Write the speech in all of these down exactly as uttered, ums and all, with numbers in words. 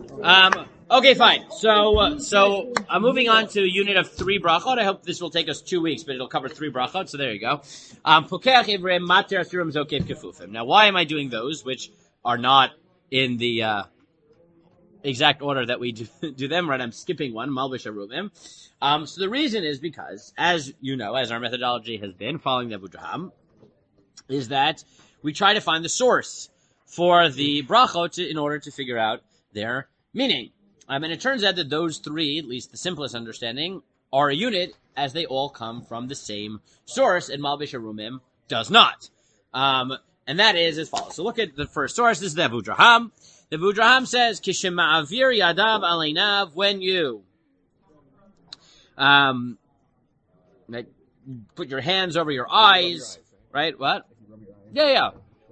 Um, okay, fine. So, uh, so I'm moving on to a unit of three brachot. I hope this will take us two weeks, but it'll cover three brachot. So there you go. Um, Pokeach ivrim, matir asurim, zokev kefufim. Now, why am I doing those, which are not in the uh, exact order that we do, do them? Right, I'm skipping one. Malbish arumim. Um, so the reason is because, as you know, as our methodology has been following the Avudraham, is that we try to find the source for the brachot to, in order to figure out their meaning. Um, and it turns out that those three, at least the simplest understanding, are a unit as they all come from the same source, and Malbish Arumim does not. Um, and that is as follows. So look at the first source. This is the Avudraham. The Avudraham says, Kishema'avir yadav aleinav, when you um, like, put your hands over your eyes, right? What? Yeah, yeah.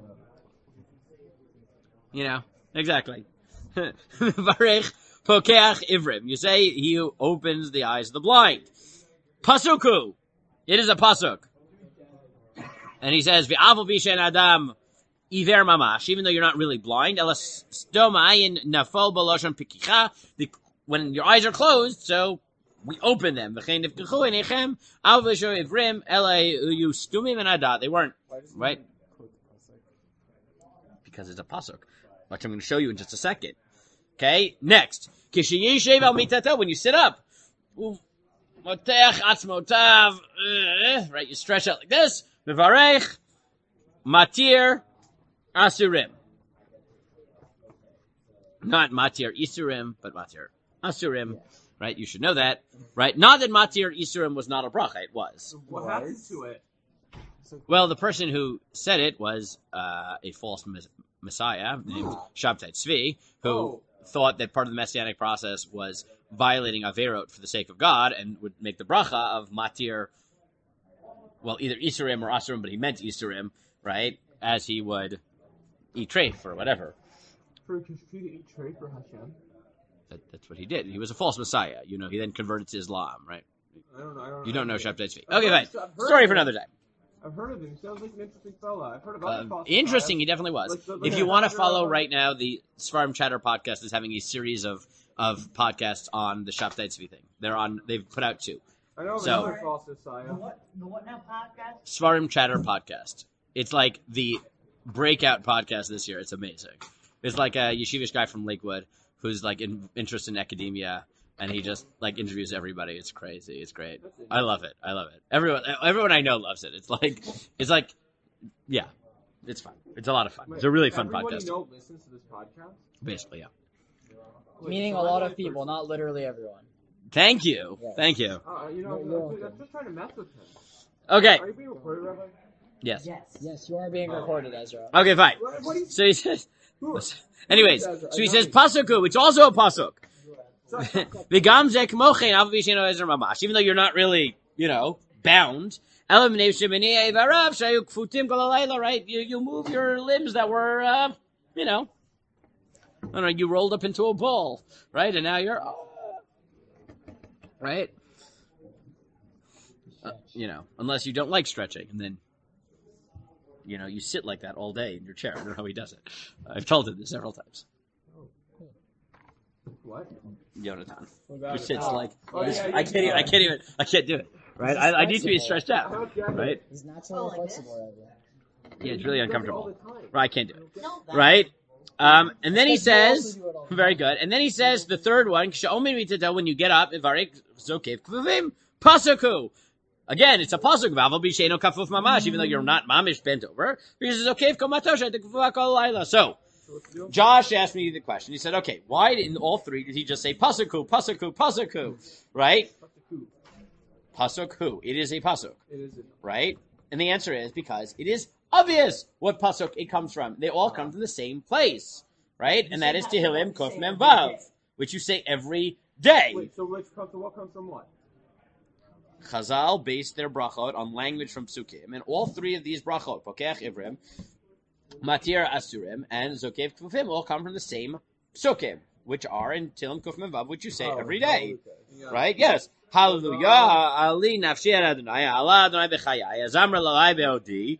You know, exactly. Varech pokeach ivrim. You say he who opens the eyes of the blind. Pasuku. It is a pasuk. And he says, V'avu bishen adam iver mamash. Even though you're not really blind. Elas stoma ayin nafol b'loshon pikicha. When your eyes are closed, so we open them. V'chein nifkechu enechem avu bisho ivrim elai uyu stumim and adat. They weren't, right? Because it's a pasuk, which I'm going to show you in just a second. Okay, next. When you sit up, right, you stretch out like this. Mevarech, matir, asurim. Not matir isurim, but matir asurim. Right, you should know that. Right, not that matir isurim was not a bracha, it was. What happened to it? Well, the person who said it was uh, a false mes- messiah named Shabtai Tzvi, who Oh. thought that part of the messianic process was violating Averot for the sake of God and would make the bracha of matir, well, either Isurim or Asurim, but he meant Isurim, right, as he would eat treif or whatever. For to eat treif for Hashem? That, that's what he did. He was a false messiah. You know, he then converted to Islam, right? I don't know. I don't You don't know I Shabtai Tzvi. I've Okay, heard- fine. I've heard Story of for him. another day. I've heard of him. He sounds like an interesting fella. I've heard of other Um, false interesting, he messiahs. definitely was. Like the- If like you the want to doctor follow of- right now, the Svarim Chatter podcast is having a series of of podcasts on the Shabtai Tzvi thing. They're on. They've put out two. I know of So- another false messiah. The what? The what now podcast? Svarim Chatter podcast. It's like the breakout podcast this year. It's amazing. It's like a yeshivish guy from Lakewood who's like in, interested in academia, and he just like interviews everybody. It's crazy. It's great. I love it. I love it. Everyone, everyone I know loves it. It's like, it's like, yeah, it's fun. It's a lot of fun. It's a really fun Everybody podcast. you know listens to this podcast? Basically, yeah. Wait, Meaning so a lot I'm of like people, for- not literally everyone. Thank you. Yeah. Thank you. Uh, you know, You're- you're I'm welcome. just trying to mess with him. Okay. Are you being recorded, Rabbi? Yes. Yes. Yes, you are being recorded, Ezra. Okay, fine. What, what do you... So he says, Who? anyways, so he says pasuku, which is also a pasuk. V'gam zeh kmochen, av v'sheno ezer mamash. Even though you're not really, you know, bound. Elam b'nei shemini evarav shayu kfutim kol halayla, right? You you move your limbs that were, uh, you know, I don't know, you rolled up into a ball, right? And now you're, uh, right? Uh, you know, unless you don't like stretching, and then, you know, you sit like that all day in your chair. I don't know how he does it. I've told him this several times. What? Jonathan, What who sits Oh. like Oh, this. yeah, I you- can't even. I can't even. I can't do it. Right? I, I need to be stretched out. Right? He's naturally flexible, Ezra. Yeah, it's really All uncomfortable. the time. Right? I can't do it. No, Right? Um, and then he Because you also says, do it all the very good. And then he says the third one, when you get up, pasuku. Again, it's a pasuk. V'aval b'sheino kafuf mamash, even though you're not mamish bent over. Because it's okay. So, Josh asked me the question. He said, okay, why in all three did he just say pasuku, pasuku, pasuku? Right? Pasuk who? It is a pasuk. It is. Right? And the answer is because it is obvious what pasuk it comes from. They all come from the same place. Right? And that is Tehillim Kuf Mem Vav, which you say every day. Wait, so which comes from what comes from what? Chazal based their brachot on language from Psukim, and all three of these brachot, Pokeach Ivrim, Matir Asurim, and Zokev Kufim, all come from the same Psukim, which are in Tehillim Kuf Mem Vav, which you say Oh, every day. Yeah. Right? Yes. Hallelujah. Ali nafshi Adonai. Allah Adonai b'chayai. Azamra lalai be'odi.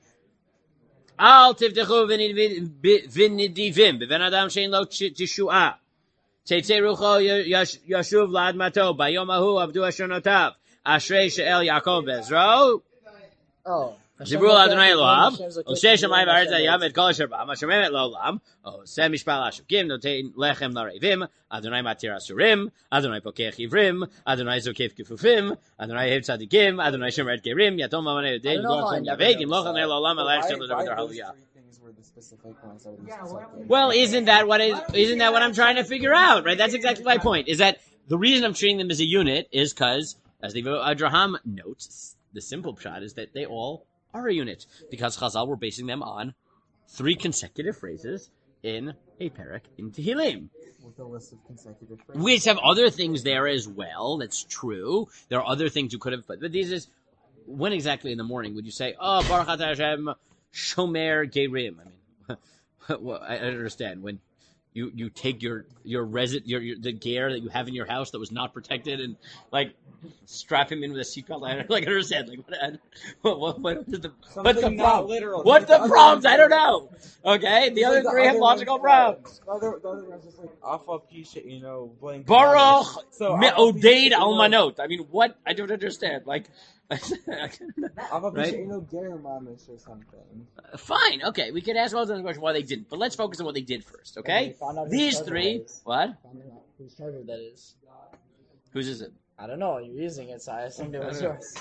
Al tiftechu v'nidivim. B'ven adam shein lo tishu'ah. Teitzei rucho yashuv la'admato bayom hahu avdu ashonotav ashrei she'el Yaakov bezro. Oh. Zivru Adonai Elohav, Oseh Shamayim V'Aretz Hayam Et Kol Asher Ba'am, Asher Memet L'Olam, Oseh Mishpal Hashukim, Notein Lechem L'Arevim, Adonai Matir Asurim, Adonai Pokech Ivrim, Adonai Zokef Kefufim, Adonai Hev Tzadikim, Adonai Shemer Et Gerim, Yatom Amanei Yodei, Gor Shem Yavegim, Lochan L'Olam, Elach Shem L'David Hallelujah. Well, isn't that what is, isn't that what I'm trying to figure out, right? That's exactly my point, is that the reason I'm treating them as a unit is because, as the Adraham notes, the simple pshat is that they all are a unit, because Chazal were basing them on three consecutive phrases in a parak in Tehillim. With a list of consecutive phrases. Which have other things there as well, that's true. There are other things you could have put, but these is, when exactly in the morning would you say, oh, Baruch Atah Hashem, Shomer Gerim? I mean, well, I understand, when you, you take your, your resident, your, your, the ger that you have in your house that was not protected and, like, strap him in with a seatbelt. I like, I understand. Like, what, what, what, what is the, what's the problem? What's the problems? I don't know. Okay, the other three have logical problems. The other, the other one's just like, Afa Pisha, you know, blank. Baruch So, Me'odeid Almanot. I mean, what? I don't understand. Like, Afa right? Pisha, you know, Gerimamish or something. Uh, fine, okay, we could ask all the question why they didn't, but let's focus on what they did first, okay? These three, what? Whose charger that is? Whose is it? I don't know. You're using it, so I assumed it was yours.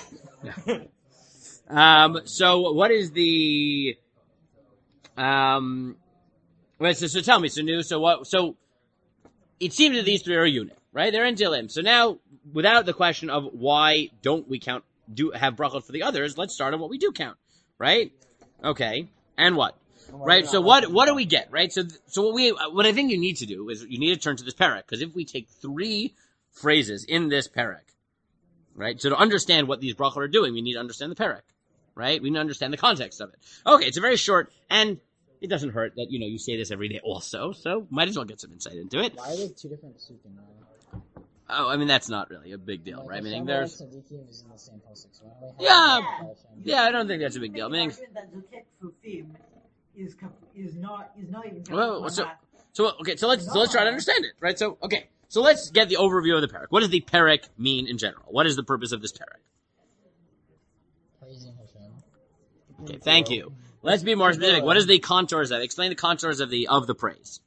um, so what is the, um, wait, so, so tell me, so new, so what, so it seems that these three are a unit, right? They're in Tehillim. So now, without the question of why don't we count, do have brachot for the others, let's start on what we do count, right? Okay, and what? Right, so what what do we get, right? So so what we what I think you need to do is you need to turn to this parak, because if we take three phrases in this parak, right? So to understand what these brachot are doing, we need to understand the parak, right? We need to understand the context of it. Okay, it's a very short, and it doesn't hurt that, you know, you say this every day also, so might as well get some insight into it. Why are there two different psukim now? Oh, I mean, that's not really a big deal, Like, right? I mean, Hashem there's... Tzadikim is in the same pasuk, so why do we Yeah, have yeah, I don't think that's a big deal. I mean, that Zuket Fufim is com- is not is not even. well, so, so okay, so let's so let's try to understand it, right? So okay, so let's get the overview of the parak. What does the parak mean in general? What is the purpose of this parak? Praising Hashem. Okay, thank you. Let's be more specific. What is the contours of? Explain the contours of the of the praise.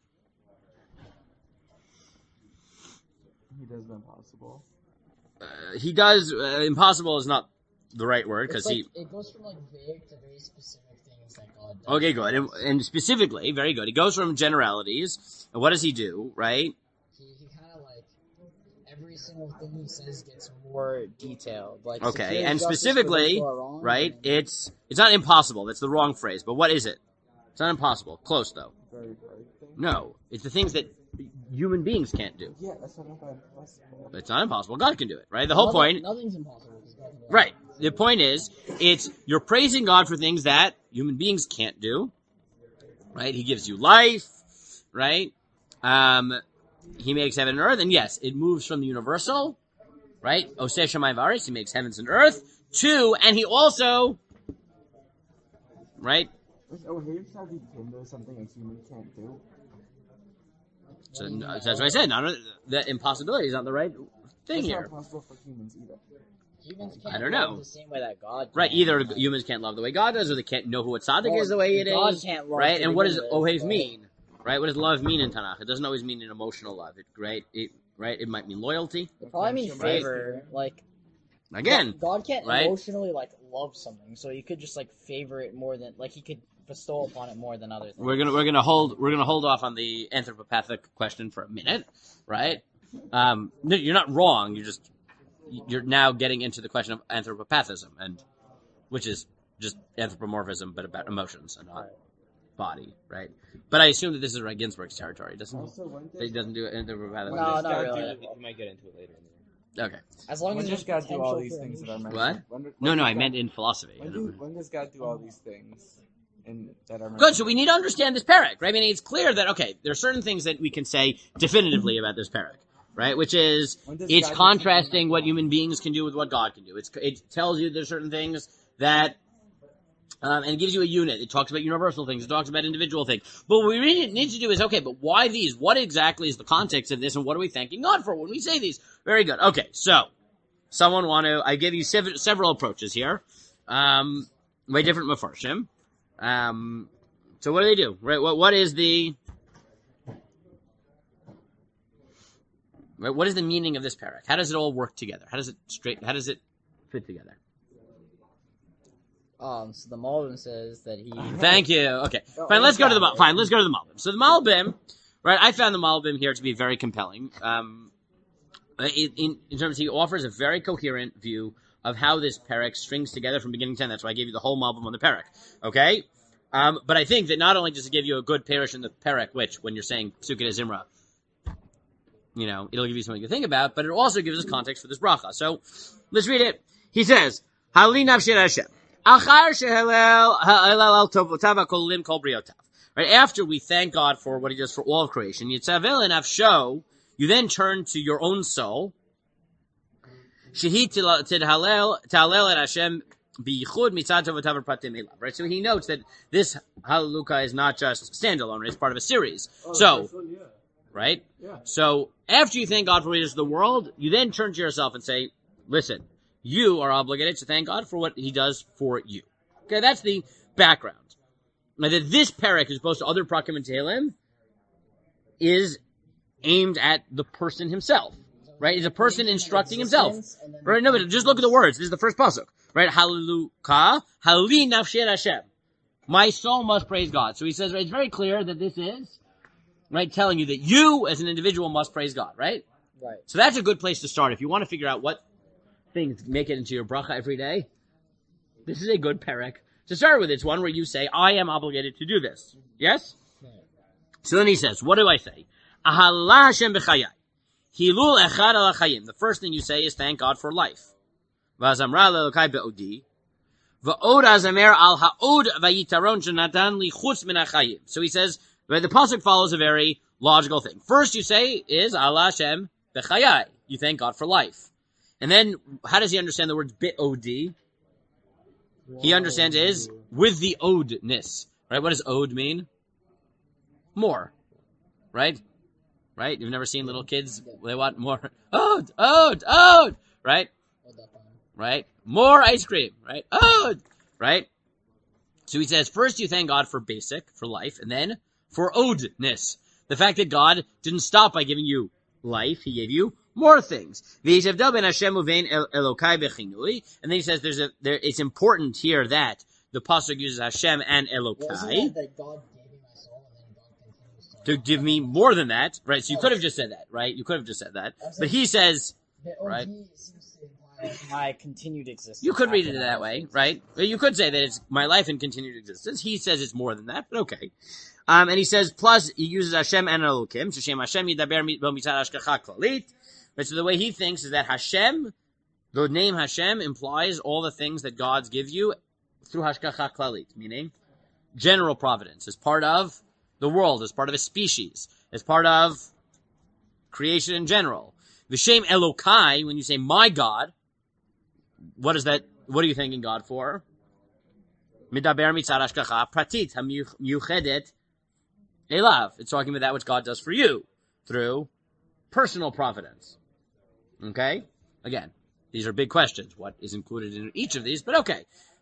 He does the impossible. Uh, he does. Uh, impossible is not the right word, because It's he. like, it goes from like vague to very specific things that God does. Okay, good, and, and specifically, very good. He goes from generalities. And what does he do? Right. He, he kind of like every single thing he says gets more detailed. Like Okay, secure and justice for specifically, those who are wrong, right? and- It's it's not impossible. That's the wrong phrase. But what is it? It's not impossible. Close though. Very hard thing. No, it's the things that human beings can't do. Yeah, that's what I meant by impossible. It's not impossible. God can do it, right? The whole Nothing- point, Nothing's impossible. Because God can do it. right? The point is, it's you're praising God for things that human beings can't do, right? He gives you life, right? Um, he makes heaven and earth, and yes, it moves from the universal, right? Oseh Shamayim V'Aretz, he makes heavens and earth, to, and he also, right? Oh, here Shadi Kim does something a human can't do. So no, that's what I said. Not the impossibility is not the right thing It's not here, possible for humans either. Humans can't I don't love know. the same way that God can. right? Either humans can't love the way God does, or they can't know who a tzaddik Well, is the way it God is, can't love right? to And what does begin ohev with, but- mean? Right? What does love mean in Tanakh? It doesn't always mean an emotional love. It right? It right? It might mean loyalty. It probably means Right. favor. Like Again, God, God can't right? emotionally like love something, so you could just like favor it more than like he could bestow upon it more than other things. we're gonna we're gonna hold we're gonna hold off on the anthropopathic question for a minute, right? Um, no, you're not wrong. You just you're now getting into the question of anthropopathism, and which is just anthropomorphism, but about emotions and not body, right? But I assume that this is right Ginsburg's territory, doesn't Also, when he? He doesn't do anthropopathism. No, This not guy really. do- You might get into it later. Okay. As long when as does there's God do all potential these for things that are emotion. mentioned? What? When, when No, no, does I God- meant in philosophy. When, do, when does God do all these things in, that are mentioned? Good, so we need to understand this parak, right? I mean, it's clear that, okay, there are certain things that we can say definitively about this parak, right? Which is, When does it's God do contrasting something what like human beings can do with what God can do. It's, it tells you there's certain things that Um, and it gives you a unit. It talks about universal things. It talks about individual things. But what we really need to do is, okay, but why these? What exactly is the context of this, and what are we thanking God for when we say these? Very good. Okay, so, someone want to, I give you sev- several approaches here, um, by different mafarshim. Um, so what do they do? Right, what, what is the, right, what is the meaning of this parak? How does it all work together? How does it straight, how does it fit together? Um, so the Malbim says that he. Thank you. Okay, fine. Let's go to the Mal- fine. Let's go to the Malbim. So the Malbim, right? I found the Malbim here to be very compelling. Um, in, in, in terms, he offers a very coherent view of how this parak strings together from beginning to end. That's why I gave you the whole Malbim on the parak. Okay, um, but I think that not only does it give you a good parish in the parak, which when you're saying Psukei Zimra, you know, it'll give you something to think about, but it also gives us context for this bracha. So let's read it. He says, "Hali nafshi Hashem." Right, after we thank God for what he does for all of creation, you then turn to your own soul. Right, so he notes that this Hallelujah is not just standalone, it's part of a series. Oh, so, this one, yeah. right? Yeah. So, after you thank God for what he does to the world, you then turn to yourself and say, listen, you are obligated to thank God for what he does for you. Okay, that's the background. Now that this parak, as opposed to other Prakim and Tehillim, is aimed at the person himself. Right? He's a person instructing himself. Right? No, but just look at the words. This is the first pasuk. Right? Hallelujah. Hali nafshi Hashem. My soul must praise God. So he says, right, it's very clear that this is, right, telling you that you as an individual must praise God, right? Right. So that's a good place to start. If you want to figure out what things make it into your bracha every day, this is a good parak to start with. It's one where you say, I am obligated to do this. Yes? Right. So then he says, what do I say? Ahallah Hashem b'chayai. Hilul echad al chayim. The first thing you say is thank God for life. V'azamra le'elokai be'odi. V'od azamer al ha'od v'yitaron shenatan li chutz min ha'chayim. So he says, the pasuk follows a very logical thing. First you say is Allah Hashem b'chayai. You thank God for life. And then, how does he understand the words bit-od? He understands it is with the odness. Right? What does od mean? More. Right? Right? You've never seen little kids, they want more. Od! Od! Od! Right? Right? More ice cream. Right? Od! Right? So he says, first you thank God for basic, for life, and then for odness. The fact that God didn't stop by giving you life, he gave you more things. And then he says there's a there it's important here that the pasuk uses Hashem and Elokai. Wasn't that God gave me my soul and then God continues to... To give me more than that, right? So you could have just said that, right? You could have just said that. But he says, right? Seems to imply my continued existence. You could read it that way, right? You could say that it's my life and continued existence. He says it's more than that, but okay. Um, and he says, plus he uses Hashem and Elokim. Hashem Hashem yidaber mitzad hashgacha klalit. Right, so the way he thinks is that Hashem, the name Hashem implies all the things that God's give you through Hashgacha Klalit, meaning general providence, as part of the world, as part of a species, as part of creation in general. V'shem Elokai, when you say my God, what is that? What are you thanking God for? Midaber mitzad hashgacha pratit hamiyuchedet elav. It's talking about that which God does for you through personal providence. Okay? Again, these are big questions. What is included in each of these? But okay.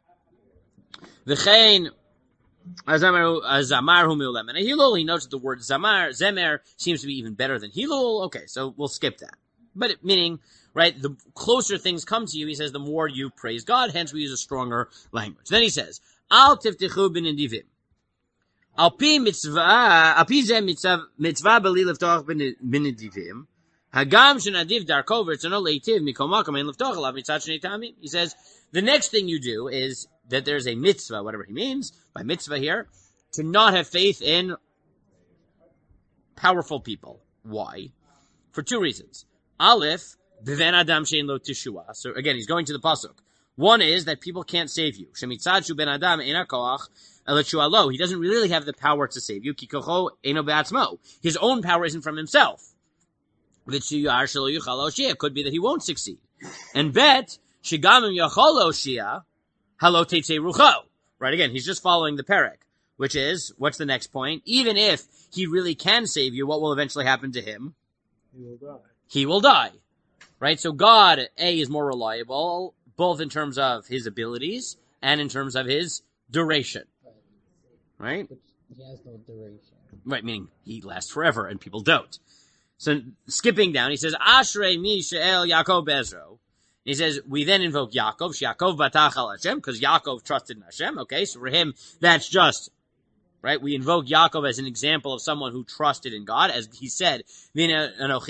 V'chein azamar hu mi'ulem. And Hilul, he notes that the word zamar, zemer, seems to be even better than Hilul. Okay, so we'll skip that. But it, meaning, right, the closer things come to you, he says, the more you praise God, hence we use a stronger language. Then he says, Al tiftichu b'nedivim. Al pi mitzvah, al pi zeh mitzvah, mitzvah b'li leftoch b'nedivim. Hagam shenadiv darko v'rtzono leitiv mikol makom ein leftoch alav mitzad shnei tamim. He says, the next thing you do is that there's a mitzvah, whatever he means by mitzvah here, to not have faith in powerful people. Why? For two reasons. Aleph, b'ven adam shein lo teshua. So again, he's going to the pasuk. One is that people can't save you. Shemitzad shu ben adam ein hakoach elo teshualo. He doesn't really have the power to save you. Ki kocho eino be'atzmo. His own power isn't from himself. V'tshuyar shelo yuchal oshia. It could be that he won't succeed. And bet, shigamim yachol oshia, halo tetzei rucho. right? Again, he's just following the perek, which is, what's the next point? Even if he really can save you, what will eventually happen to him? He will die. He will die, right? So God, A, is more reliable, both in terms of his abilities and in terms of his duration, right? Which he has no duration. Right, meaning he lasts forever and people don't. So skipping down, he says, Ashrei mi she'el Yaakov Bezro. He says, we then invoke Yaakov, Yaakov batach al Hashem, because Yaakov trusted in Hashem. Okay, so for him, that's just, right? We invoke Yaakov as an example of someone who trusted in God, as he said, where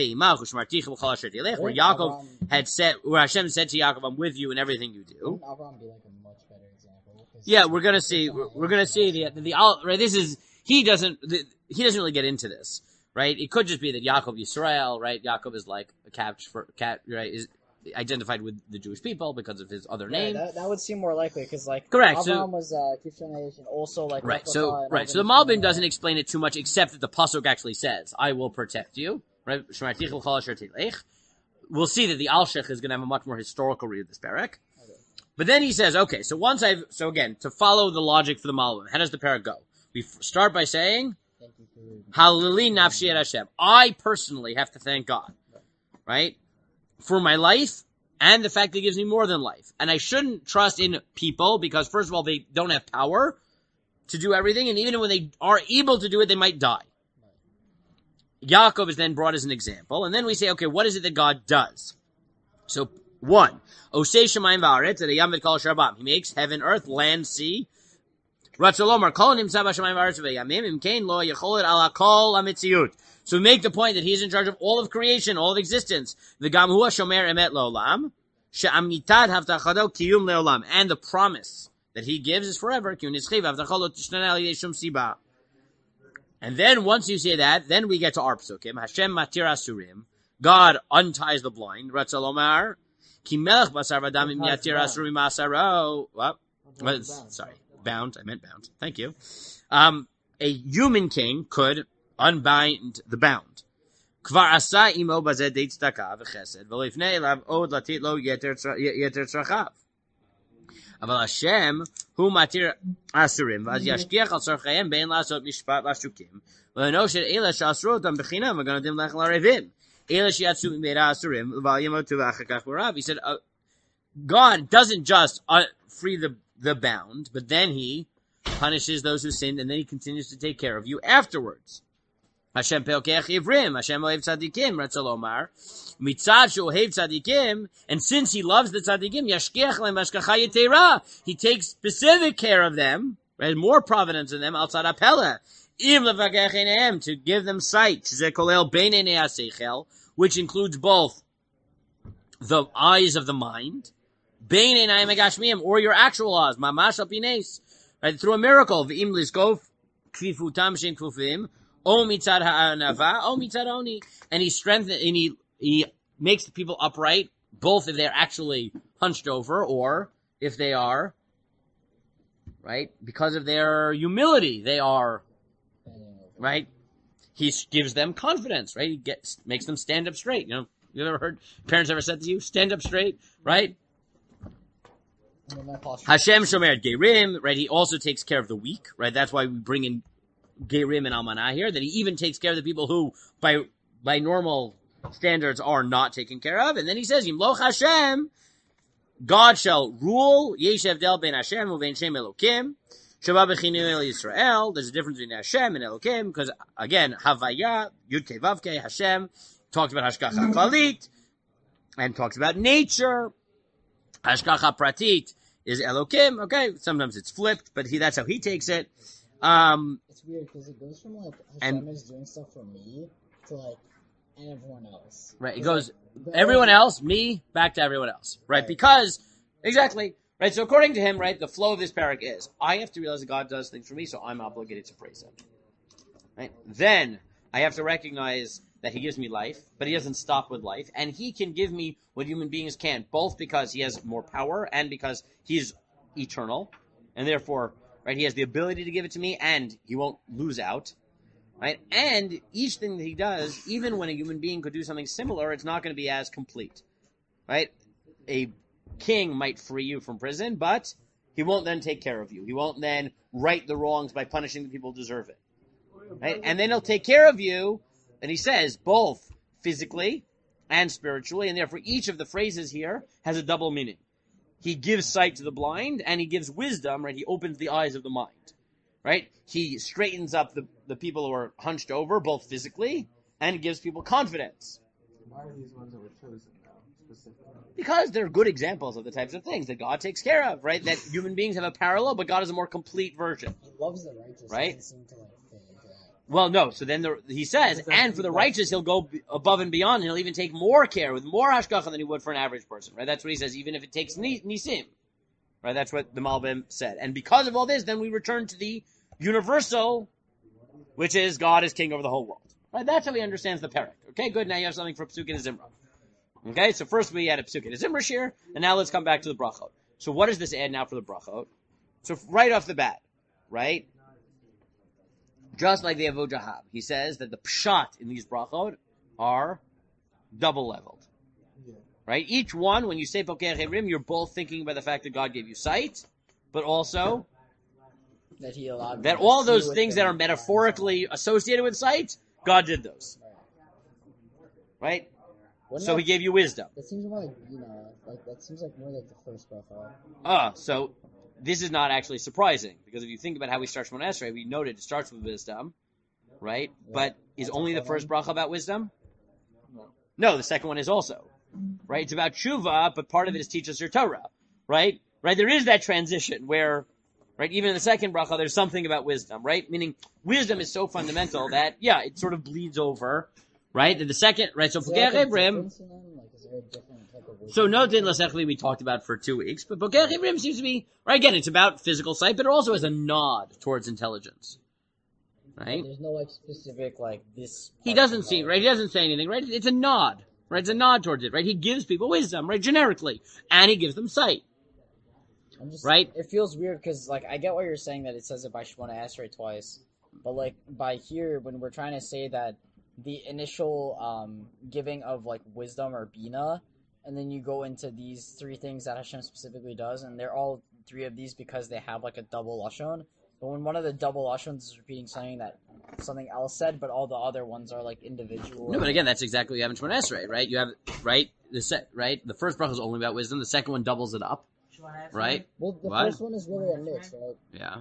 Yaakov had said, where Hashem said to Yaakov, I'm with you in everything you do. Wouldn't Avraham be like a much better example? 'Cause Yeah, we're gonna see, we're, we're gonna see the, the, the, right, this is, he doesn't, the, he doesn't really get into this, right? It could just be that Yaakov Yisrael, right? Yaakov is like a cat for, cat, right? Is identified with the Jewish people because of his other Yeah, name. that, that would seem more likely because like Correct, Avraham so- was uh, Kishon and also like Right, Replica so, and right, so the all Malbim them. doesn't explain it too much except that the Pasuk actually says, I will protect you, right? Shmartich l'chol asher tilech. We'll see that the Alshech is going to have a much more historical read of this parak. But then he says, okay, so once I've, so again, to follow the logic for the Malbim, how does the parak go? We f- start by saying, Thank you for Halili nafshi et Hashem. I personally have to thank God, right? For my life and the fact that he gives me more than life. And I shouldn't trust in people because, first of all, they don't have power to do everything. And even when they are able to do it, they might die. Yaakov is then brought as an example. And then we say, okay, what is it that God does? So, one, Osei Shemayim Va'aretz, at a Yam V'Kol Sharabam. He makes heaven, earth, land, sea. Ratzalomar, Kol Nimtza B'Shamayim Va'aretz V'Yamim, Im Kein Lo Yecholet Ala Kol HaMetziut. So we make the point that he's in charge of all of creation, all of existence. V'gam hu shomer emet le'olam, she'amitad havtachado kiyum le'olam. And the promise that he gives is forever. Ki hu nitzchi v'havtachalo tishnana al yedei shum siba. And then once you say that, then we get to our psukim. Hashem matir asurim. God unties the blind. Ratzalomar. Ki melech basar v'adam im yatir asurim asaro. What? What is- Sorry. Bound. I meant bound. Thank you. Um, a human king could unbind the bound. Kvar asa imo bazeh deit tzedakah v'chesed v'lo yifnei elav od latit lo yeter tzra- yeter tzrachav. Aval Hashem hu matir asurim v'az yashkiach al tzarchayim bein la'asot mishpat l'shukim v'leno shel eila she'asru otam b'chinam v'ganodim lech l'revim eila she'yatzu meira asurim v'al yamotu v'achakach b'rav. He said, uh, God doesn't just uh, free the, the bound, but then he punishes those who sinned, and then he continues to take care of you afterwards. Hashem peokech ivrim, Hashem ohev tzadikim, Ratzalomar. Mitzad she'ohev tzadikim, and since he loves the tzadikim, yashkiach lehem hashgacha yetera, he takes specific care of them, right, more providence in them, al tzad hapeleh, im levagech einehem, to give them sight, shezeh kolel bein einei haseichel, which includes both the eyes of the mind, bein einayim hagashmiyim, or your actual eyes, mamash al pines, right, through a miracle, v'im lizkov kfifutam shein kfufim, O mitzad ha'anava, o mitzad oni. And he strengthens, and he, he makes the people upright, both if they're actually hunched over, or if they are, right, because of their humility, they are, right, he gives them confidence, right, he gets, makes them stand up straight, you know, you ever heard, parents ever said to you, stand up straight, right? Hashem shomer gerim, right, he also takes care of the weak, right, that's why we bring in Gerim and Almanah here, that he even takes care of the people who, by by normal standards, are not taken care of. And then he says, Yimloch Hashem, God shall rule, Yesh Evdel ben Hashem uvein Shem Elokim, Shabbat b'chinu el Yisrael. There's a difference between Hashem and Elokim, because, again, Havaya, Yud Kei Vav Kei, Hashem, talks about Hashgacha Klalit, and talks about nature. Hashgacha Pratit is Elokim, okay, sometimes it's flipped, but he that's how he takes it. Um, It's weird because it goes from like And- Hashem is doing stuff for me to like and everyone else. Right, it It's goes like, everyone else, me, back to everyone else. Right, Right. because, exactly, right, so according to him, right, the flow of this parak is, I have to realize that God does things for me, so I'm obligated to praise him. Right? Then, I have to recognize that he gives me life, but he doesn't stop with life, and he can give me what human beings can't, both because he has more power, and because he's eternal, and therefore, right, he has the ability to give it to me, and he won't lose out. Right? And each thing that he does, even when a human being could do something similar, it's not going to be as complete. Right? A king might free you from prison, but He won't then take care of you. He won't then right the wrongs by punishing the people who deserve it. Right? And then he'll take care of you, and he says, both physically and spiritually, and therefore each of the phrases here has a double meaning. He gives sight to the blind, and he gives wisdom, right? He opens the eyes of the mind, right? He straightens up the, the people who are hunched over, both physically, and he gives people confidence. Why are these ones that were chosen, though, specifically? Because they're good examples of the types of things that God takes care of, right? That human beings have a parallel, but God is a more complete version. He loves the righteous. Right? Doesn't seem to like fit into that. Well, no. So then the, he says, and for the righteous, he'll go b- above and beyond, and he'll even take more care with more hashgacha than he would for an average person, right? That's what he says, even if it takes ni- nisim, right? That's what the Malbim said. And because of all this, then we return to the universal, which is God is king over the whole world. Right? That's how he understands the parak. Okay, good. Now you have something for Psuk and Zimra. Okay, so first we had a Psuk and a Zimra shir, and now let's come back to the brachot. So what does this add now for the brachot? So right off the bat, right? Just like the Avodah Hav, he says that the pshat in these brachot are double leveled. Yeah. Right? Each one, when you say Pokeach Evrim, you're both thinking about the fact that God gave you sight, but also That he allowed. that me to all see those with things them. that are metaphorically associated with sight, God did those. Right? Wouldn't So that- he gave you wisdom. That seems more like you know, like that seems like more like the first bracha. Ah, so this is not actually surprising, because if you think about how we start Shemona Esrei, we noted it starts with wisdom, right? Yeah. But is That's only the okay first then. bracha about wisdom? No. No, the second one is also. Right? It's about tshuva, but part of it is teach us your Torah. Right? Right? There is that transition where, right, even in the second bracha, there's something about wisdom, right? Meaning, wisdom is so fundamental that, yeah, it sort of bleeds over, right? And the second, right, so Is there Pokeach like a Evrim, difference in them? Like, is there a different type of wisdom? so no din l'sechli we talked about for two weeks, but Pokeach Evrim seems to be, right, again, it's about physical sight, but it also has a nod towards intelligence. Right? There's no like specific like this. He part doesn't of see, it. right? He doesn't say anything, right? It's a nod, right? It's a nod towards it, right? He gives people wisdom, right? Generically. And he gives them sight. I'm just, Right? It feels weird because like I get what you're saying that it says it by Shemona Esrei twice, but like by here when we're trying to say that the initial um giving of like wisdom or bina, and then you go into these three things that Hashem specifically does, and they're all three of these because they have like a double lashon. But when one of the double lashons is repeating something that something else said, but all the other ones are like individual. No, but again, that's exactly what you have in Shemona Esrei, right? You have, right? The set, right? The first bracha is only about wisdom. The second one doubles it up, right? Well, the What? first one is really a mix, right? Yeah.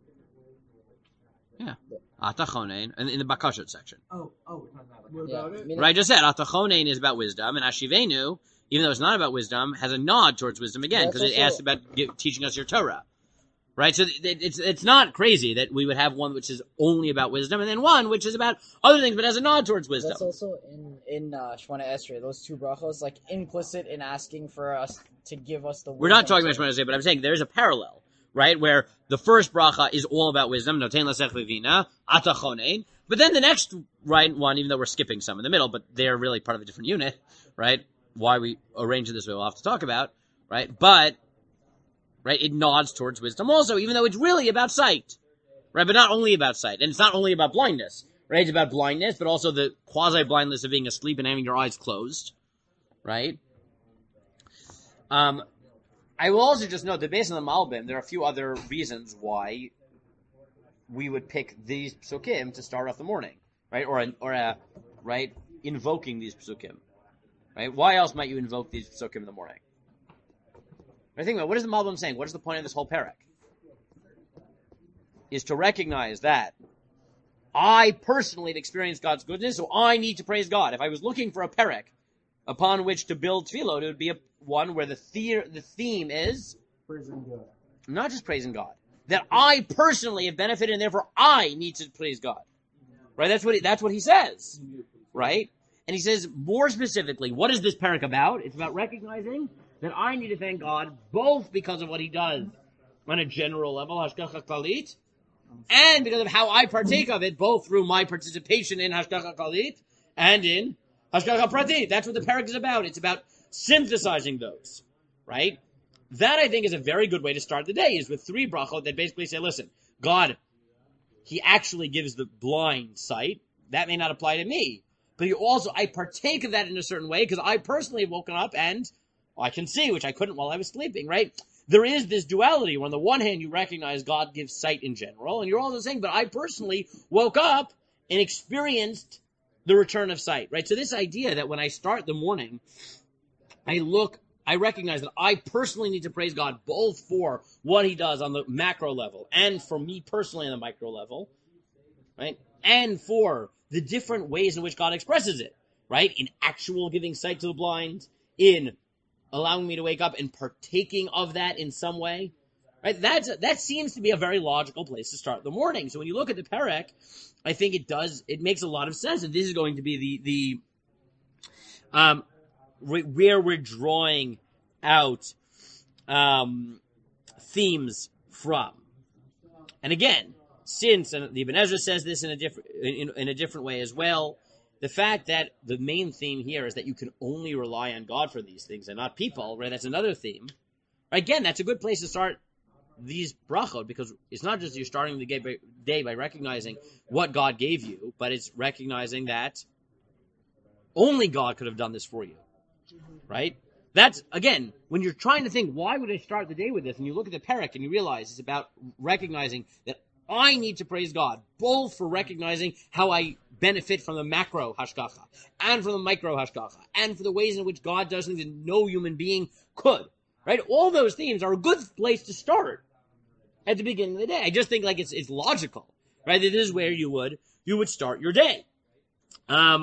Yeah. Atachonein, and in the Bakashot section. Oh, oh, we're talking about like What Yeah. about it? meaning- Right, I just said, Atachonein is about wisdom, and Ashivenu, even though it's not about wisdom, has a nod towards wisdom again, That's because it also- asks about gi- teaching us your Torah. Right, so it- it's it's not crazy that we would have one which is only about wisdom, and then one which is about other things, but has a nod towards wisdom. That's also in in uh, Shemona Esrei. Those two brachos, like implicit in asking for us to give us the. We're not wisdom talking about to- Shemona Esrei, but I'm saying there's a parallel, right, where the first bracha is all about wisdom, notein l'sech v'vina, atachonein, but then the next right one, even though we're skipping some in the middle, but they're really part of a different unit, right? Why we arrange it this way, we'll have to talk about, right? But right, it nods towards wisdom also, even though it's really about sight, right? But not only about sight, and it's not only about blindness, right? It's about blindness, but also the quasi-blindness of being asleep and having your eyes closed, right? Um, I will also just note that based on the Malbim, there are a few other reasons why we would pick these psukim to start off the morning, right? Or a, or a, right, invoking these psukim, right? Why else might you invoke these psukim in the morning? I think about what is the Malbim saying? What is the point of this whole parak? Is to recognize that I personally have experienced God's goodness, so I need to praise God. If I was looking for a parak upon which to build tefillot, it would be a, one where the, the the theme is Praising God. not just praising God, that I personally have benefited, and therefore I need to praise God. Right? That's what he, that's what he says. Right? And he says more specifically, what is this parak about? It's about recognizing that I need to thank God both because of what he does on a general level, hashgacha klalit, and because of how I partake of it, both through my participation in hashgacha klalit and in hashgacha pratit. That's what the parak is about. It's about synthesizing those, right? That, I think, is a very good way to start the day, is with three brachot that basically say, listen, God, he actually gives the blind sight. That may not apply to me. But he also, I partake of that in a certain way because I personally have woken up and I can see, which I couldn't while I was sleeping, right? there is this duality where on the one hand you recognize God gives sight in general, and you're also saying, but I personally woke up and experienced the return of sight, right? So this idea that when I start the morning, I look, I recognize that I personally need to praise God both for what he does on the macro level and for me personally on the micro level, right? And for the different ways in which God expresses it, right? In actual giving sight to the blind, in allowing me to wake up and partaking of that in some way, right? That's, that seems to be a very logical place to start the morning. So when you look at the Perek, I think it does, it makes a lot of sense that this is going to be the, the, um, where we're drawing out, um, themes from. And again, since, and the Ibn Ezra says this in a different, in, in a different way as well, the fact that the main theme here is that you can only rely on God for these things and not people, right? That's another theme. Again, that's a good place to start these brachot, because it's not just you're starting the day by recognizing what God gave you, but it's recognizing that only God could have done this for you, right? That's, again, when you're trying to think, why would I start the day with this? And you look at the Perek and you realize it's about recognizing that I need to praise God, both for recognizing how I benefit from the macro hashgacha, and from the micro hashgacha, and for the ways in which God does things that no human being could, right? All those themes are a good place to start at the beginning of the day. I just think like it's it's logical, right? That this is where you would you would start your day. Um,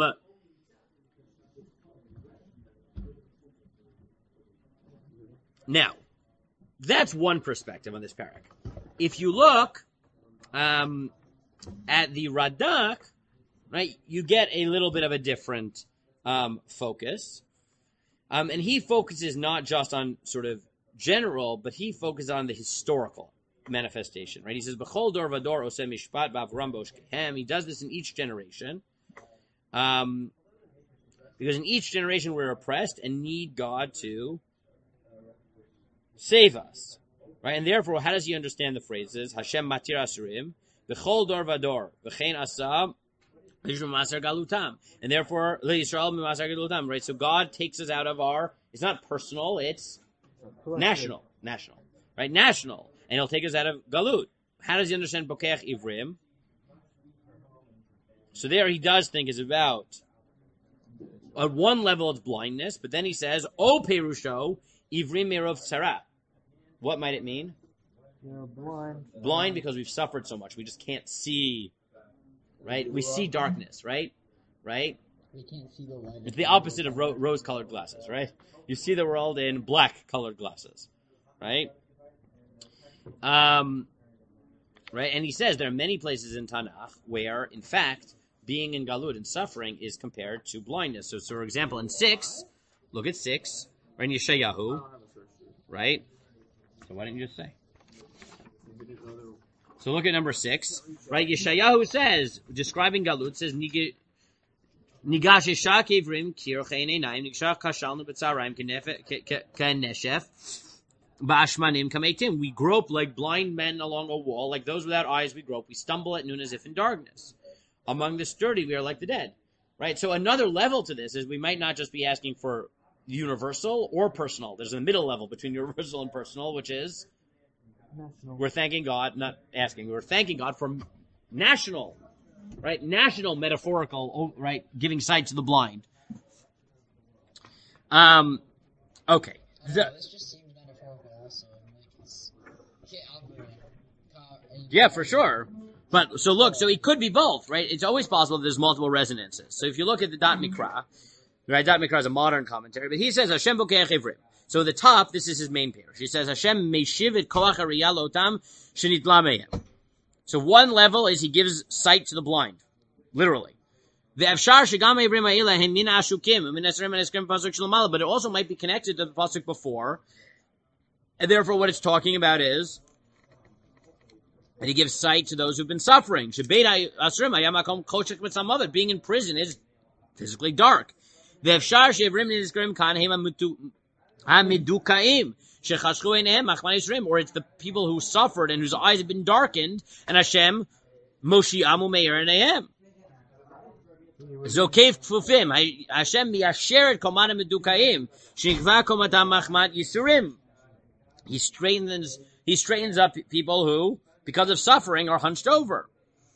now, that's one perspective on this parak. If you look um, at the Radak, right, you get a little bit of a different um, focus. Um, and he focuses not just on sort of general, but he focuses on the historical manifestation, right? He says, B'chol dor vador oseh mishpat b'avram boshkehem. He does this in each generation. Um, because in each generation we're oppressed and need God to save us, right? And therefore, how does he understand the phrases? Hashem matir asurim, B'chol dor vador, v'chein asam, and therefore, right? So God takes us out of our, it's not personal, it's national. National. Right? National. And he'll take us out of Galut. How does he understand Bokeach Ivrim? So there he does think is about, at one level it's blindness, but then he says, O Perusho, Ivrim Merov Sarat. What might it mean? You're blind. Blind because we've suffered so much. We just can't see. Right? We see darkness, right? Right? We can't see the light. It's the opposite of ro- rose-colored glasses, right? You see the world in black-colored glasses, right? Um, right? And he says there are many places in Tanakh where, in fact, being in Galut and suffering is compared to blindness. So, so for example, in six, look at six, right, in Yeshayahu, right? So why didn't you just say? So look at number six, right? Yeshayahu says, describing Galut, says, Nigash Eshak Ivrim Kir Chein Einayim Nigshach Kashalnu B'Tzarayim Kaneshef Ba'ashmanim Kameitim. We grope like blind men along a wall, like those without eyes we grope. We stumble at noon as if in darkness. Among the sturdy we are like the dead, right? So another level to this is we might not just be asking for universal or personal. There's a middle level between universal and personal, which is national. We're thanking God, not asking, we're thanking God for national, right? National metaphorical, right? Giving sight to the blind. Um, okay. The, this just seems metaphorical also. Like it's, yeah, for sure. But, so look, so it could be both, right? It's always possible that there's multiple resonances. So if you look at the Dat Mikra, right? Dat Mikra is a modern commentary, but he says, Hashem Bokeach Ivrim. So the top, this is his main pair. She says, Hashem meishiv et koach hariyah lotam shenitla mehem. So one level is he gives sight to the blind. Literally. But it also might be connected to the pasuk before. And therefore what it's talking about is that he gives sight to those who've been suffering. Being in prison is physically dark. Hamidukaim, shechashchu eineihem, machman yisraim, or it's the people who suffered and whose eyes have been darkened, and Hashem, Moshi'amu meir eineihem. Zokev kfufim, Hashem miyasheret koman hamidukaim, shnikva komatam machmat yisurim. He straightens, he straightens up people who, because of suffering, are hunched over.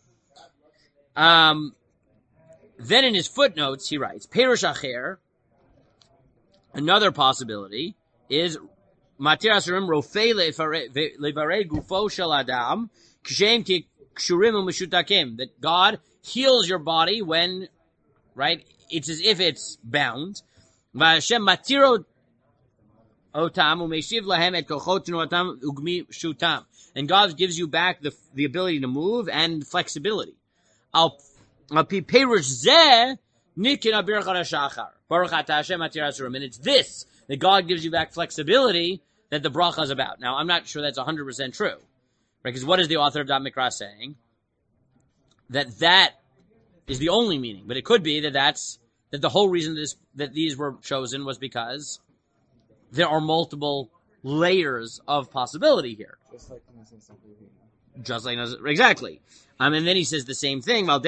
Um, then in his footnotes, he writes, Perush Acher, another possibility, is Matir Asurim Rofei Levare Gufo Shel Adam, Kshem Ki Kshurim Umeshutakim, that God heals your body when, right, it's as if it's bound. Vashem Matiro Otam Umeshiv Lahem Et Kochot Otam Ugmi Shutam. And God gives you back the the ability to move and flexibility. Al Pi Perush Zeh Nikin Abir Charashachar. Baruch Ata Hashem Matir Asurim. And it's this, that God gives you back flexibility, that the bracha is about. Now, I'm not sure that's one hundred percent true. Right? Because what is the author of Da'at Mikra saying? That that is the only meaning. But it could be that that's, that the whole reason this, that these were chosen was because there are multiple layers of possibility here. Just like in the sense of Levina. Just like, exactly. Um, and then he says the same thing. Um,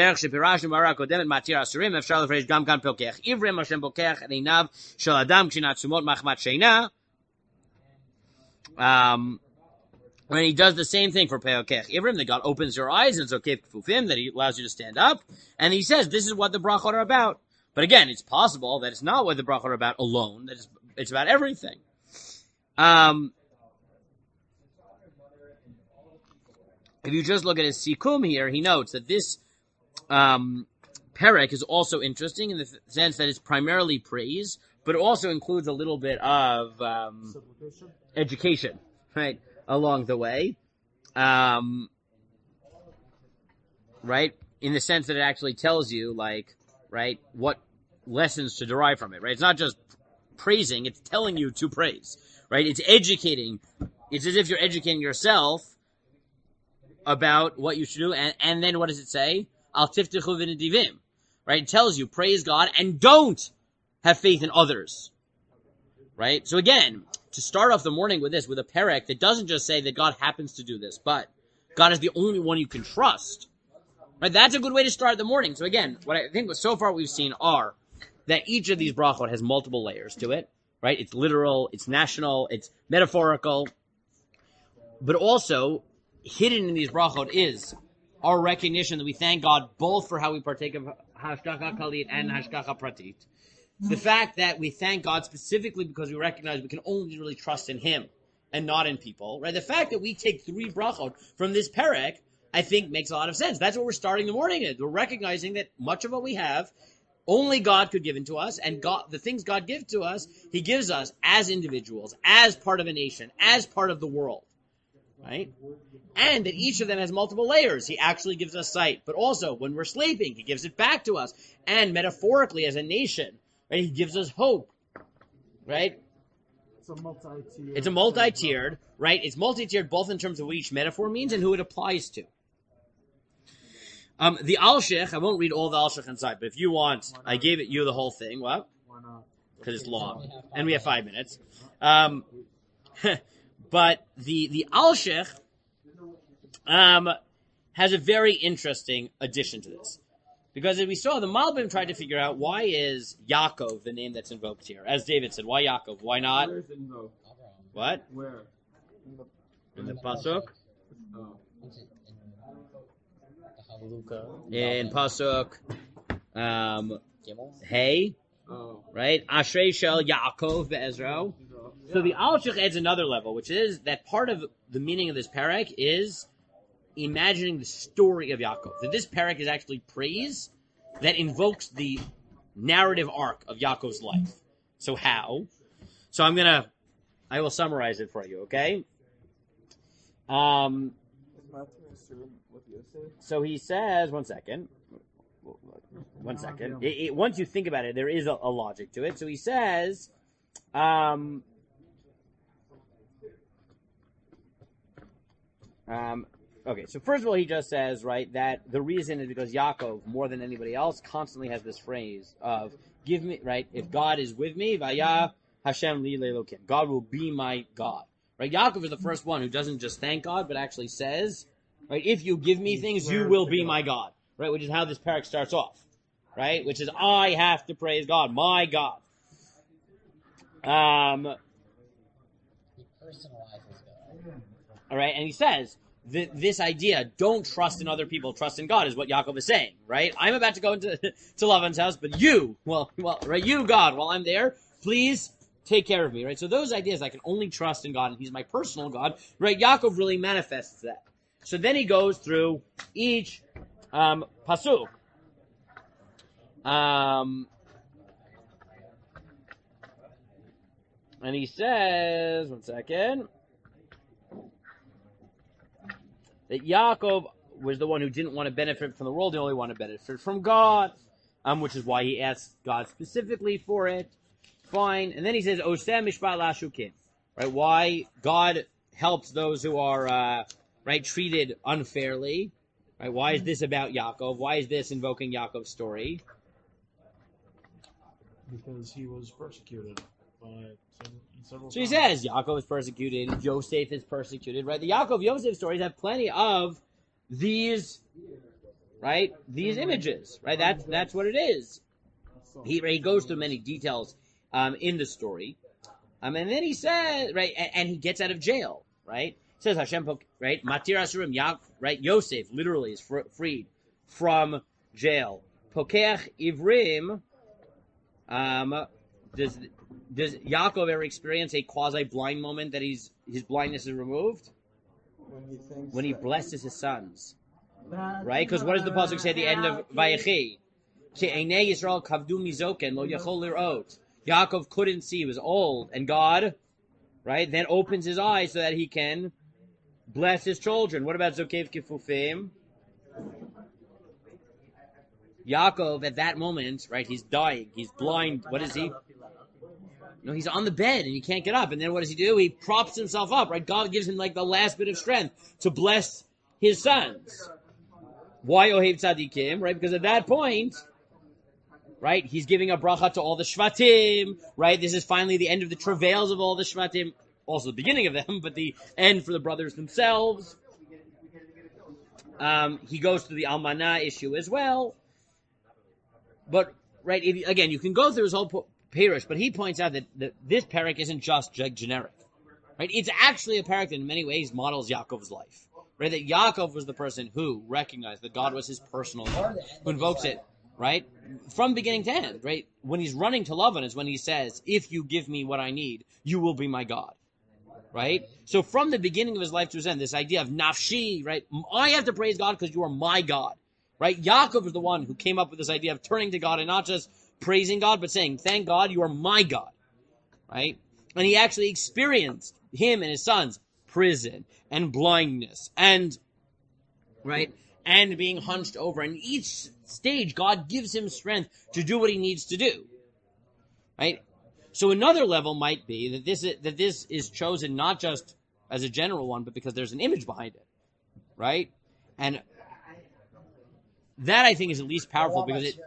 when he does the same thing for Peokech Ivrim, that God opens your eyes, and it's okay kfufim, that he allows you to stand up. And he says, this is what the brachot are about. But again, it's possible that it's not what the brachot are about alone, that it's, it's about everything. Um, If you just look at his sikum here, he notes that this um, perek is also interesting in the th- sense that it's primarily praise, but it also includes a little bit of um, education, right, along the way. Um, right? In the sense that it actually tells you, like, right, what lessons to derive from it, right? It's not just praising, it's telling you to praise, right? It's educating. It's as if you're educating yourself about what you should do, and, and then what does it say? Al tiftichu v'nedivim, right? It tells you, praise God, and don't have faith in others, right? So again, to start off the morning with this, with a perek that doesn't just say that God happens to do this, but God is the only one you can trust, right? That's a good way to start the morning. So again, what I think so far we've seen are that each of these brachot has multiple layers to it, right? It's literal, it's national, it's metaphorical, but also hidden in these brachot is our recognition that we thank God both for how we partake of hashgacha kalit and hashgacha pratit. The fact that we thank God specifically because we recognize we can only really trust in Him and not in people, right? The fact that we take three brachot from this perek, I think, makes a lot of sense. That's what we're starting the morning with. We're recognizing that much of what we have, only God could give into us, and God, the things God gives to us, He gives us as individuals, as part of a nation, as part of the world. Right? And that each of them has multiple layers. He actually gives us sight. But also, when we're sleeping, He gives it back to us. And metaphorically, as a nation, right, He gives us hope. Right? It's a multi-tiered. It's a multi-tiered, right? It's multi-tiered both in terms of what each metaphor means and who it applies to. Um, the Alshich, I won't read all the Alshich inside, but if you want, I gave it you the whole thing. What? Why not? Because it's long. And we have five minutes. Um... But the, the Alshich um, has a very interesting addition to this. Because as we saw, the Malbim tried to figure out why is Yaakov the name that's invoked here. As David said, why Yaakov? Why not? Where's it invoked? What? Where? In the Pasuk? Oh. In Pasuk. Um, hey. Oh. Right? Ashrei Shel Yaakov Be'ezro. So the Alshich adds another level, which is that part of the meaning of this parak is imagining the story of Yaakov. That this parak is actually praise that invokes the narrative arc of Yaakov's life. So how? So I'm gonna, I will summarize it for you, okay? Um, so he says, one second. One second. It, it, once you think about it, there is a, a logic to it. So he says, um, um, okay, so first of all, he just says, right, that the reason is because Yaakov, more than anybody else, constantly has this phrase of, give me, right, if God is with me, Vaya Hashem li lelokim, God will be my God. Right, Yaakov is the first one who doesn't just thank God, but actually says, right, if you give me things, you will be my God. Right, which is how this parak starts off. Right, which is, I have to praise God, my God. Um, He personalizes All right, and he says th- this idea, don't trust in other people, trust in God, is what Yaakov is saying, right? I'm about to go into to Lavan's house, but you, well, well, right, you, God, while I'm there, please take care of me, right? So those ideas, I can only trust in God, and He's my personal God, right? Yaakov really manifests that. So then he goes through each um, pasuk. Um, and he says, one second, that Yaakov was the one who didn't want to benefit from the world, he only wanted to benefit from God, um, which is why he asked God specifically for it. Fine. And then he says, Oseh mishpat lashukim, right? Why God helps those who are, uh, right, treated unfairly, right? Why is this about Yaakov? Why is this invoking Yaakov's story? Because he was persecuted by several, several So he times. says Yaakov is persecuted, Yosef is persecuted, right? The Yaakov Yosef stories have plenty of these, right? These images, right? That's that's what it is. He he goes through many details um, in the story, um, and then he says, right, and, and he gets out of jail, right? It says Hashem, right? Matir Asurim, Ya, right? Yosef literally is fr- freed from jail. Pokeach Ivrim. Um, does does Yaakov ever experience a quasi blind moment that he's his blindness is removed? When he thinks When he that- blesses his sons, right? Because what does the pasuk say at the end of Vayechi? Ke'enei Yisrael kavdu mizoken lo yachol lirot. Yaakov couldn't see; he was old, and God, right, then opens his eyes so that he can bless his children. What about Zokev Kifufim? Yaakov, at that moment, right, he's dying, he's blind. What is he? No, he's on the bed and he can't get up. And then what does he do? He props himself up, right? God gives him like the last bit of strength to bless his sons. Why Ohev Tzadikim, right? Because at that point, right, he's giving a bracha to all the Shvatim, right? This is finally the end of the travails of all the Shvatim, also the beginning of them, but the end for the brothers themselves. Um, he goes through the Almanah issue as well. But, right, if, again, you can go through his whole po- Pirush, but he points out that, that this parak isn't just g- generic, right? It's actually a parak that in many ways models Yaakov's life, right? That Yaakov was the person who recognized that God was his personal God, who invokes it, right? From beginning to end, right? When he's running to Lavan is when he says, if you give me what I need, you will be my God, right? So from the beginning of his life to his end, this idea of nafshi, right? I have to praise God because you are my God. Right? Yaakov is the one who came up with this idea of turning to God and not just praising God, but saying, thank God, you are my God. Right? And he actually experienced, him and his sons, prison and blindness and, right, and being hunched over. And each stage, God gives him strength to do what he needs to do. Right? So another level might be that this is, that this is chosen not just as a general one, but because there's an image behind it. Right? And that, I think, is at least powerful because it...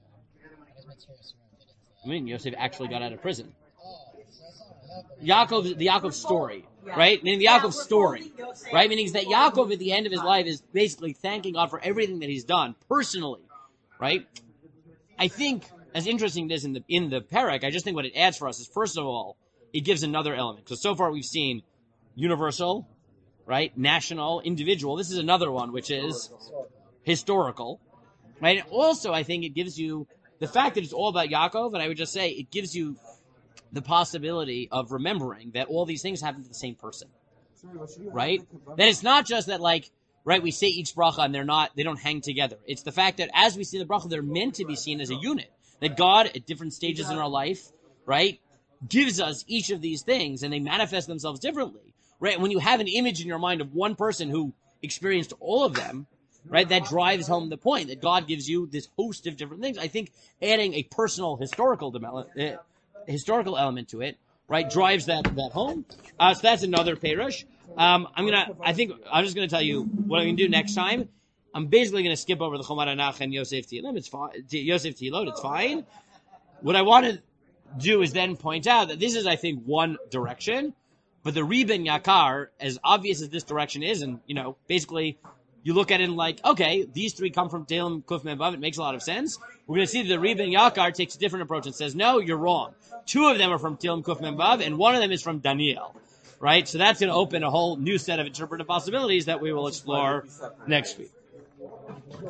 I mean, Yosef actually got out of prison. Yaakov, the Yaakov story, right? Meaning the Yaakov story, right? Meaning that Yaakov at the end of his life is basically thanking God for everything that he's done personally, right? I think, as interesting as in the in the parak, I just think what it adds for us is, first of all, it gives another element. Because so far we've seen universal, right? National, individual. This is another one, which is historical, right? And also, I think it gives you the fact that it's all about Yaakov, and I would just say it gives you the possibility of remembering that all these things happen to the same person, right? That it's not just that, like, right, we say each bracha and they're not, they don't hang together. It's the fact that as we see the bracha, they're meant to be seen as a unit. That God, at different stages in our life, right, gives us each of these things, and they manifest themselves differently, right? When you have an image in your mind of one person who experienced all of them, right, that drives home the point that God gives you this host of different things. I think adding a personal historical develop, uh, historical element to it, right, drives that that home. Uh, so that's another perush. Um, I'm gonna. I think I'm just gonna tell you what I'm gonna do next time. I'm basically gonna skip over the Chomar Anach and Yosef Tehillim. It's fine. Yosef Tehilot. It's fine. What I want to do is then point out that this is, I think, one direction, but the Reben Yakar, as obvious as this direction is, and you know, basically. You look at it and like, okay, these three come from Tehillim Kuf Mem Vav. It makes a lot of sense. We're going to see that the Reben Yakar takes a different approach and says, no, you're wrong. Two of them are from Tehillim Kuf Mem Vav, and one of them is from Daniel. right? So that's going to open a whole new set of interpretive possibilities that we will explore next week.